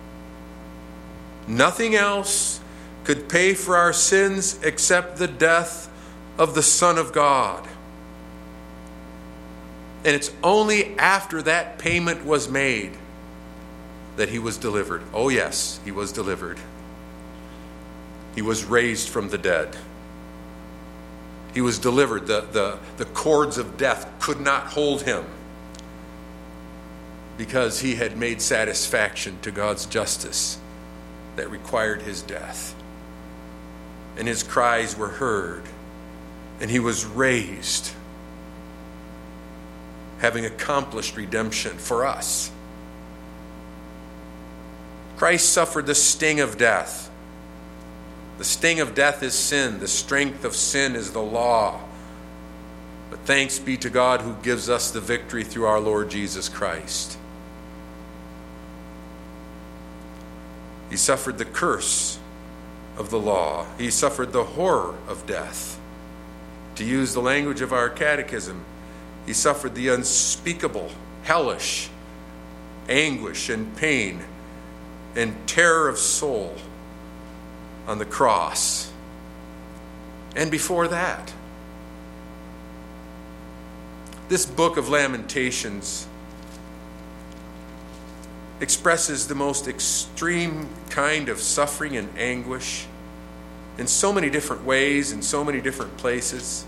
Nothing else could pay for our sins except the death of the Son of God. And it's only after that payment was made that he was delivered. Oh yes, he was delivered. He was raised from the dead. He was delivered. The cords of death could not hold him because he had made satisfaction to God's justice that required his death. And his cries were heard, and he was raised, having accomplished redemption for us. Christ suffered the sting of death. The sting of death is sin. The strength of sin is the law. But thanks be to God who gives us the victory through our Lord Jesus Christ. He suffered the curse of the law. He suffered the horror of death. To use the language of our catechism, he suffered the unspeakable, hellish anguish and pain and terror of soul on the cross. And before that, this book of Lamentations expresses the most extreme kind of suffering and anguish in so many different ways, in so many different places.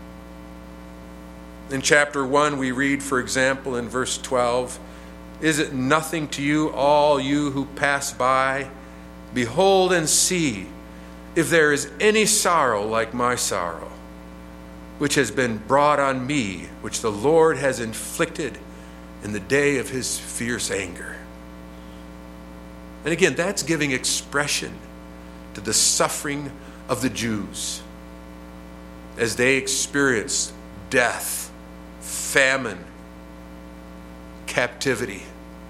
In chapter 1, we read, for example, in verse 12, "Is it nothing to you, all you who pass by? Behold and see if there is any sorrow like my sorrow, which has been brought on me, which the Lord has inflicted in the day of his fierce anger." And again, that's giving expression to the suffering of the Jews as they experienced death, famine, captivity.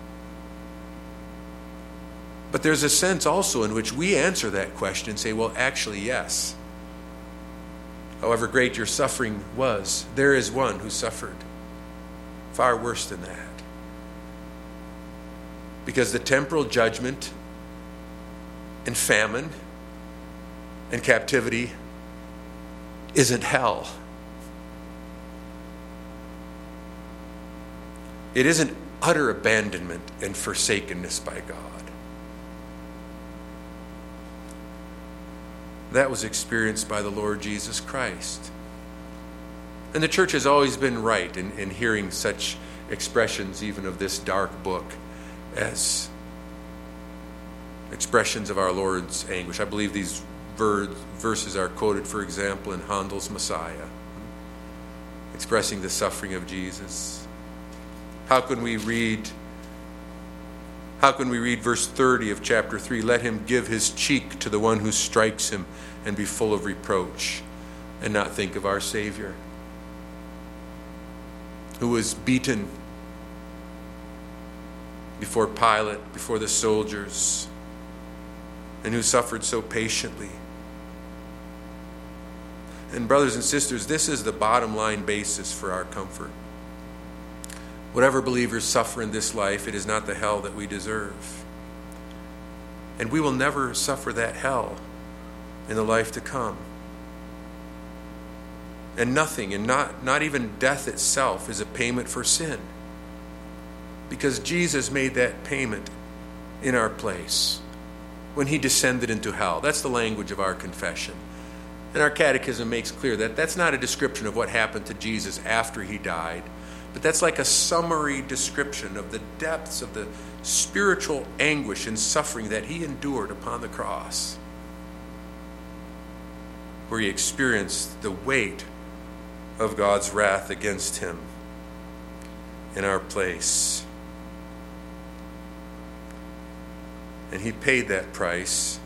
But there's a sense also in which we answer that question and say, well, actually, yes. However great your suffering was, there is one who suffered far worse than that. Because the temporal judgment and famine and captivity isn't hell. It isn't utter abandonment and forsakenness by God. That was experienced by the Lord Jesus Christ. And the church has always been right in hearing such expressions, even of this dark book, as expressions of our Lord's anguish. I believe these verses are quoted, for example, in Handel's Messiah, expressing the suffering of Jesus. How can we read verse 30 of chapter 3? "Let him give his cheek to the one who strikes him and be full of reproach," and not think of our Savior, who was beaten before Pilate, before the soldiers, and who suffered so patiently. And brothers and sisters, this is the bottom line basis for our comfort. Whatever believers suffer in this life, it is not the hell that we deserve. And we will never suffer that hell in the life to come. And nothing, and not even death itself, is a payment for sin. Because Jesus made that payment in our place when he descended into hell. That's the language of our confession. And our catechism makes clear that that's not a description of what happened to Jesus after he died, but that's like a summary description of the depths of the spiritual anguish and suffering that he endured upon the cross, where he experienced the weight of God's wrath against him in our place. And he paid that price.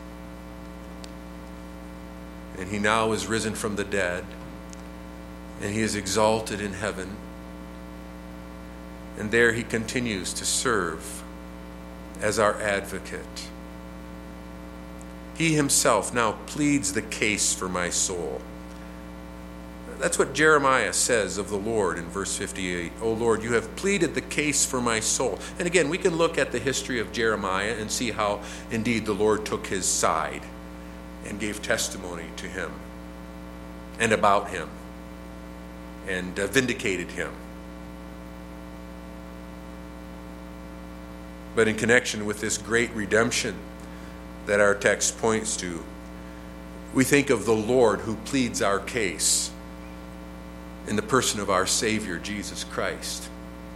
And he now is risen from the dead. And he is exalted in heaven. And there he continues to serve as our advocate. He himself now pleads the case for my soul. That's what Jeremiah says of the Lord in verse 58. O Lord, you have pleaded the case for my soul. And again, we can look at the history of Jeremiah and see how indeed the Lord took his side and gave testimony to him and about him and vindicated him. But in connection with this great redemption that our text points to, we think of the Lord who pleads our case in the person of our Savior, Jesus Christ,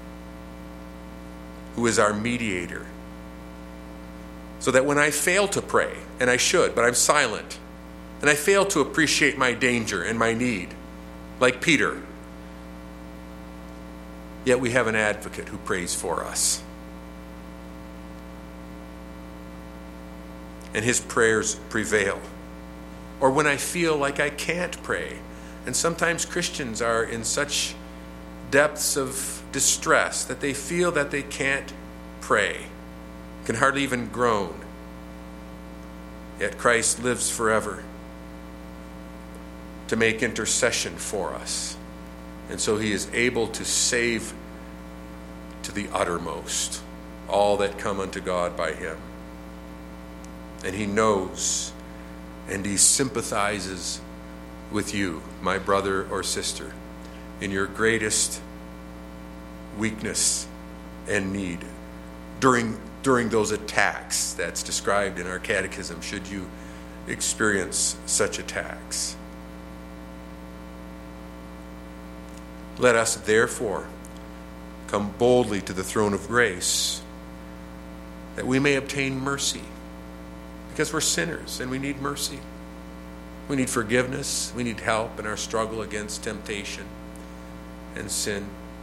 who is our mediator. So that when I fail to pray, and I should, but I'm silent, and I fail to appreciate my danger and my need, like Peter, yet we have an advocate who prays for us. And his prayers prevail. Or when I feel like I can't pray, and sometimes Christians are in such depths of distress that they feel that they can't pray, can hardly even groan. Yet Christ lives forever to make intercession for us. And so he is able to save to the uttermost all that come unto God by him. And he knows and he sympathizes with you, my brother or sister, in your greatest weakness and need during those attacks that's described in our catechism, should you experience such attacks. Let us therefore come boldly to the throne of grace, that we may obtain mercy, because we're sinners and we need mercy. We need forgiveness. We need help in our struggle against temptation and sin.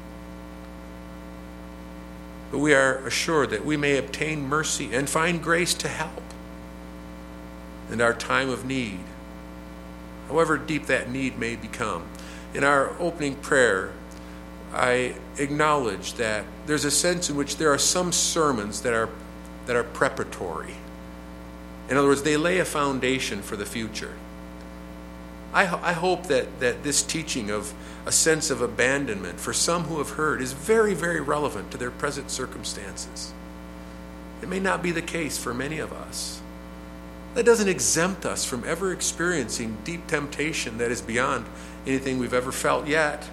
But we are assured that we may obtain mercy and find grace to help in our time of need, however deep that need may become. In our opening prayer, I acknowledge that there's a sense in which there are some sermons that are preparatory. In other words, they lay a foundation for the future. I hope that this teaching of a sense of abandonment for some who have heard is very, very relevant to their present circumstances. It may not be the case for many of us. That doesn't exempt us from ever experiencing deep temptation that is beyond anything we've ever felt yet.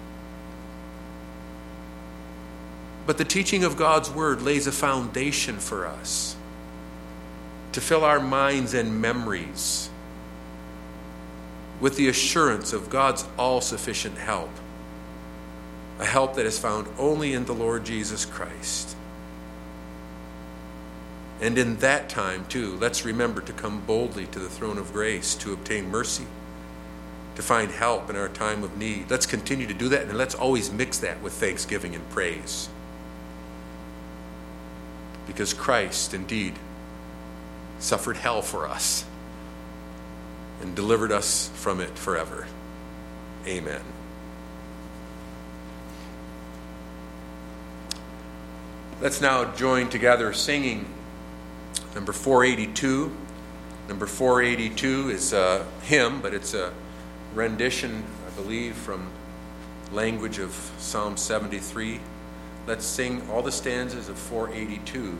But the teaching of God's Word lays a foundation for us to fill our minds and memories with the assurance of God's all-sufficient help, a help that is found only in the Lord Jesus Christ. And in that time, too, let's remember to come boldly to the throne of grace to obtain mercy, to find help in our time of need. Let's continue to do that, and let's always mix that with thanksgiving and praise. Because Christ, indeed, suffered hell for us and delivered us from it forever. Amen. Let's now join together singing number 482. Number 482 is a hymn, but it's a rendition, I believe, from language of Psalm 73. Let's sing all the stanzas of 482.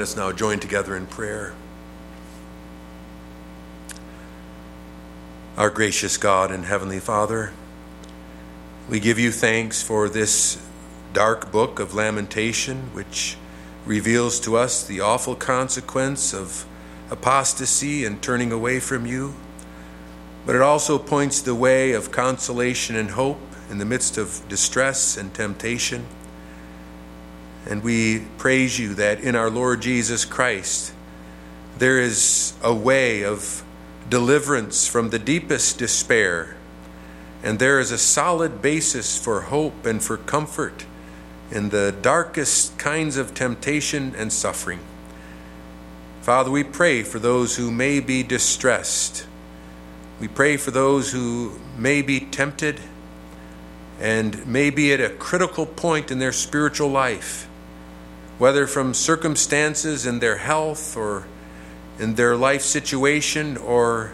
us now join together in prayer. Our gracious God and Heavenly Father, we give you thanks for this dark book of Lamentation, which reveals to us the awful consequence of apostasy and turning away from you. But it also points the way of consolation and hope in the midst of distress and temptation. And we praise you that in our Lord Jesus Christ, there is a way of deliverance from the deepest despair. And there is a solid basis for hope and for comfort in the darkest kinds of temptation and suffering. Father, we pray for those who may be distressed. We pray for those who may be tempted and may be at a critical point in their spiritual life, whether from circumstances in their health or in their life situation or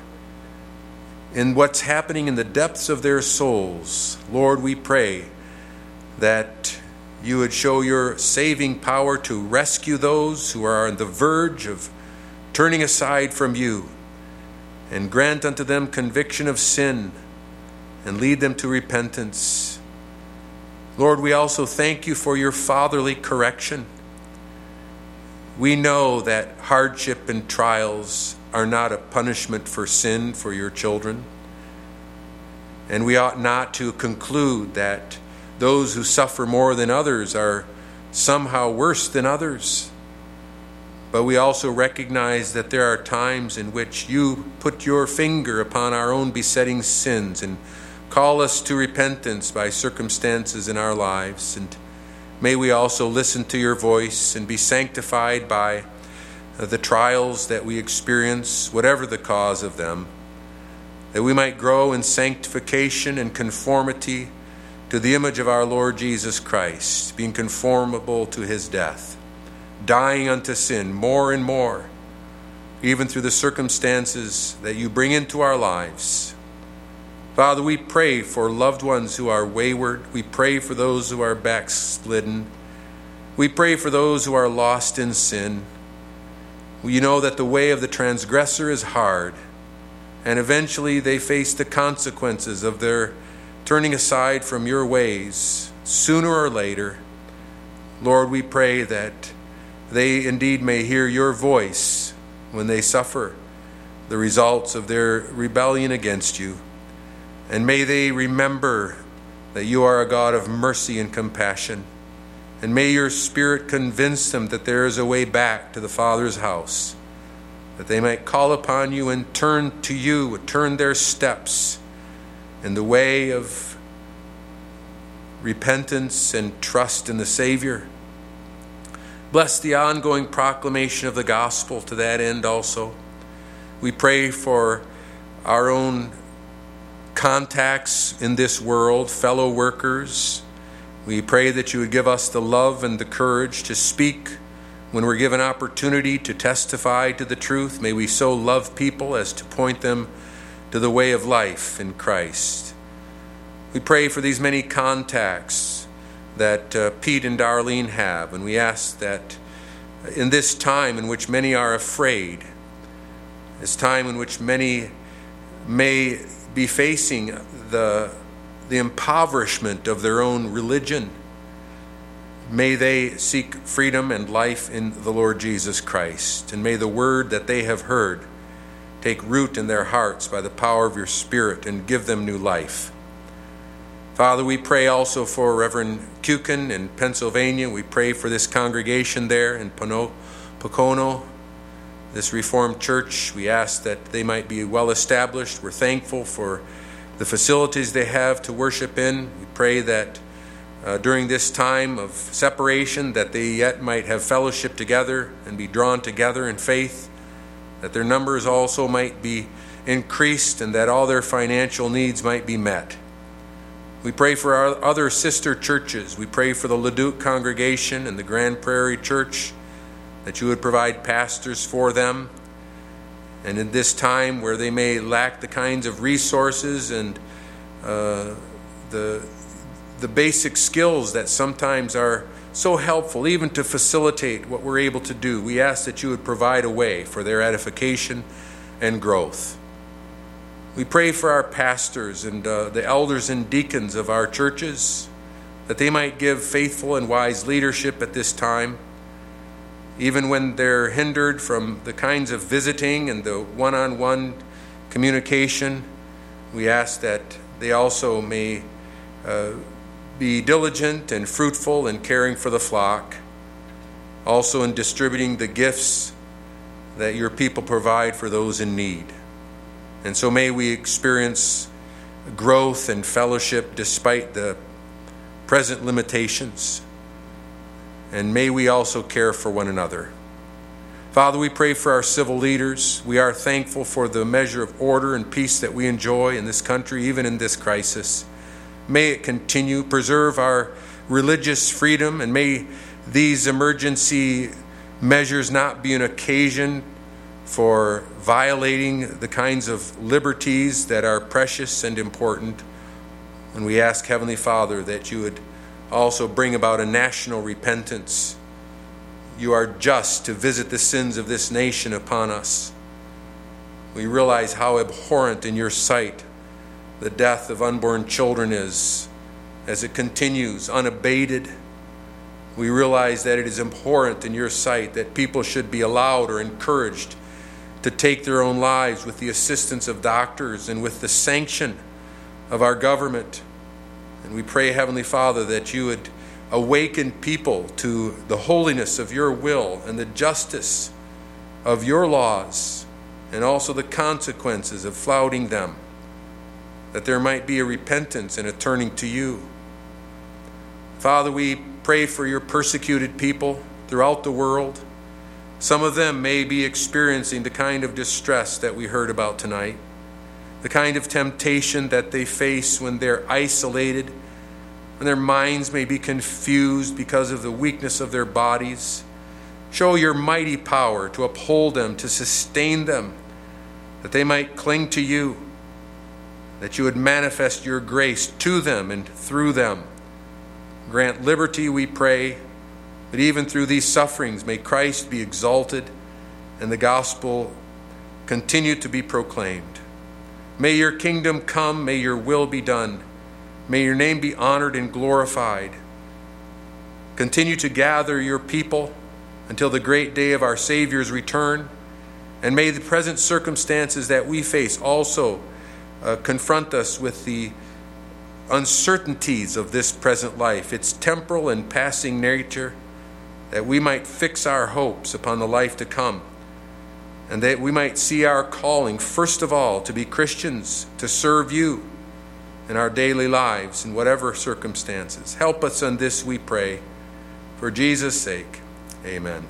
in what's happening in the depths of their souls. Lord, we pray that you would show your saving power to rescue those who are on the verge of turning aside from you, and grant unto them conviction of sin and lead them to repentance. Lord, we also thank you for your fatherly correction. We know that hardship and trials are not a punishment for sin for your children. And we ought not to conclude that those who suffer more than others are somehow worse than others. But we also recognize that there are times in which you put your finger upon our own besetting sins and call us to repentance by circumstances in our lives. And may we also listen to your voice and be sanctified by the trials that we experience, whatever the cause of them, that we might grow in sanctification and conformity to the image of our Lord Jesus Christ, being conformable to his death, dying unto sin more and more, even through the circumstances that you bring into our lives. Father, we pray for loved ones who are wayward. We pray for those who are backslidden. We pray for those who are lost in sin. You know that the way of the transgressor is hard, and eventually they face the consequences of their turning aside from your ways sooner or later. Lord, we pray that they indeed may hear your voice when they suffer the results of their rebellion against you. And may they remember that you are a God of mercy and compassion. And may your Spirit convince them that there is a way back to the Father's house, that they might call upon you and turn to you, turn their steps in the way of repentance and trust in the Savior. Bless the ongoing proclamation of the gospel to that end also. We pray for our own contacts in this world, fellow workers. We pray that you would give us the love and the courage to speak when we're given opportunity to testify to the truth. May we so love people as to point them to the way of life in Christ. We pray for these many contacts that Pete and Darlene have, and we ask that in this time in which many are afraid, this time in which many may be facing the impoverishment of their own religion, may they seek freedom and life in the Lord Jesus Christ, and may the word that they have heard take root in their hearts by the power of your Spirit and give them new life. Father, we pray also for Reverend Kukin in Pennsylvania. We pray for this congregation there in Pocono, this Reformed church. We ask that they might be well established. We're thankful for the facilities they have to worship in. We pray that during this time of separation, that they yet might have fellowship together and be drawn together in faith, that their numbers also might be increased and that all their financial needs might be met. We pray for our other sister churches. We pray for the Leduc congregation and the Grand Prairie Church, that you would provide pastors for them. And in this time where they may lack the kinds of resources and the basic skills that sometimes are so helpful, even to facilitate what we're able to do. We ask that you would provide a way for their edification and growth. We pray for our pastors and the elders and deacons of our churches, that they might give faithful and wise leadership at this time, even when they're hindered from the kinds of visiting and the one-on-one communication. We ask that they also may be diligent and fruitful in caring for the flock, also in distributing the gifts that your people provide for those in need. And so may we experience growth and fellowship despite the present limitations. And may we also care for one another. Father, we pray for our civil leaders. We are thankful for the measure of order and peace that we enjoy in this country, even in this crisis. May it continue. Preserve our religious freedom, and may these emergency measures not be an occasion for violating the kinds of liberties that are precious and important. And we ask, Heavenly Father, that you would also bring about a national repentance. You are just to visit the sins of this nation upon us. We realize how abhorrent in your sight the death of unborn children is, as it continues unabated. We realize that it is abhorrent in your sight that people should be allowed or encouraged to take their own lives with the assistance of doctors and with the sanction of our government. And we pray, Heavenly Father, that you would awaken people to the holiness of your will and the justice of your laws, and also the consequences of flouting them, that there might be a repentance and a turning to you. Father, we pray for your persecuted people throughout the world. Some of them may be experiencing the kind of distress that we heard about tonight, the kind of temptation that they face when they're isolated, when their minds may be confused because of the weakness of their bodies. Show your mighty power to uphold them, to sustain them, that they might cling to you, that you would manifest your grace to them and through them. Grant liberty, we pray, but even through these sufferings, may Christ be exalted and the gospel continue to be proclaimed. May your kingdom come, may your will be done. May your name be honored and glorified. Continue to gather your people until the great day of our Savior's return. And may the present circumstances that we face also confront us with the uncertainties of this present life, its temporal and passing nature, that we might fix our hopes upon the life to come, and that we might see our calling, first of all, to be Christians, to serve you in our daily lives in whatever circumstances. Help us on this, we pray, for Jesus' sake. Amen.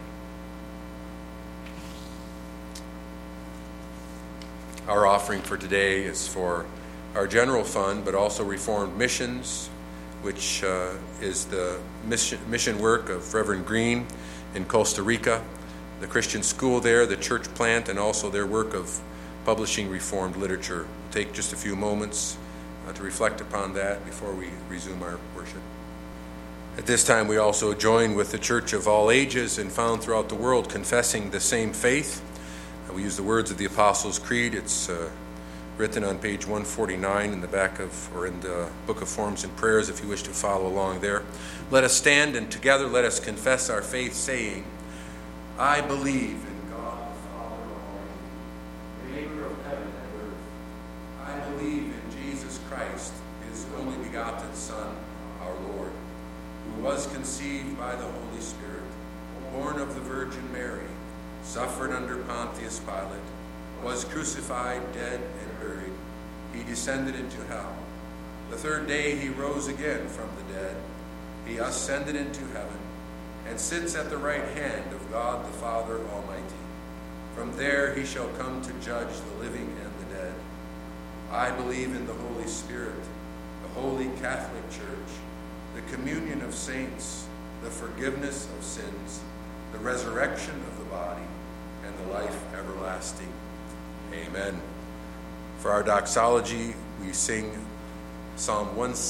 Our offering for today is for our general fund, but also Reformed Missions, which is the mission work of Reverend Green in Costa Rica, the Christian school there, the church plant, and also their work of publishing Reformed literature. We'll take just a few moments to reflect upon that before we resume our worship. At this time, we also join with the Church of all ages and found throughout the world confessing the same faith. We use the words of the Apostles' Creed. It's written on page 149 in the back of, or in the Book of Forms and Prayers, if you wish to follow along there. Let us stand and together let us confess our faith, saying, I believe in God the Father Almighty, maker of heaven and earth. I believe in Jesus Christ, his only begotten Son, our Lord, who was conceived by the Holy Spirit, born of the Virgin Mary, suffered under Pontius Pilate, was crucified, dead, and buried. He descended into hell. The third day he rose again from the dead. He ascended into heaven and sits at the right hand of God the Father Almighty. From there he shall come to judge the living and the dead. I believe in the Holy Spirit, the Holy Catholic Church, the communion of saints, the forgiveness of sins, the resurrection of the body, and the life everlasting. Amen. For our doxology, we sing Psalm 1.